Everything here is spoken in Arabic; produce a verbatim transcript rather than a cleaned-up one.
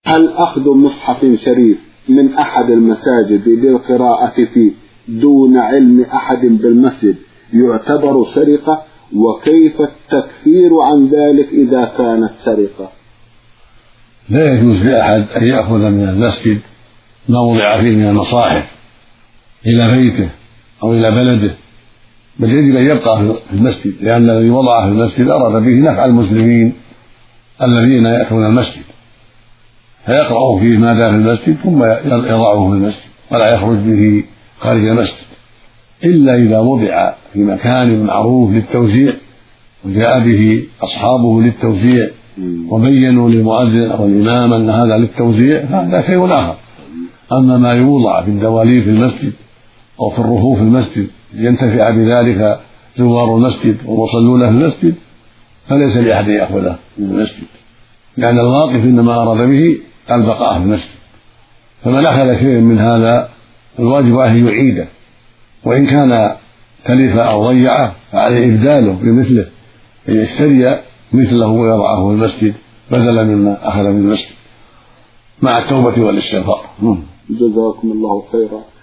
هل أخذ مصحف شريف من أحد المساجد للقراءة فيه دون علم أحد بالمسجد يعتبر سرقة؟ وكيف التكفير عن ذلك إذا كانت سرقة؟ لا يجوز لأحد أن يأخذ من المسجد ما وضع فيه من المصاحف إلى بيته أو إلى بلده، بل يجب أن يبقى في المسجد، لأن الذي وضعه في المسجد أراد به نفع المسلمين الذين يأتون المسجد، فيقرأ فيه ما دام في المسجد ثم يضعه في المسجد ولا يخرج به خارج المسجد، إلا إذا وضع في مكان معروف للتوزيع وجاء به أصحابه للتوزيع وبينوا للمؤذن أو الإمام أن هذا للتوزيع فهذا شيء آخر. أما ما يوضع في الدواليب في المسجد أو في الرفوف في المسجد ينتفع بذلك زوار المسجد ومصلون في المسجد فليس لأحد يأخذه من المسجد، لأن الواقف إنما أراد به البقاء في المسجد، فمن أخذ شيء من هذا الواجب أن يعيده، وإن كان تلف أو ضيعه فعليه إبداله بمثله، أن يشتري مثله ويضعه في المسجد بدلا مما أخذ من المسجد مع التوبة والاستغفار. جزاكم الله خيرا.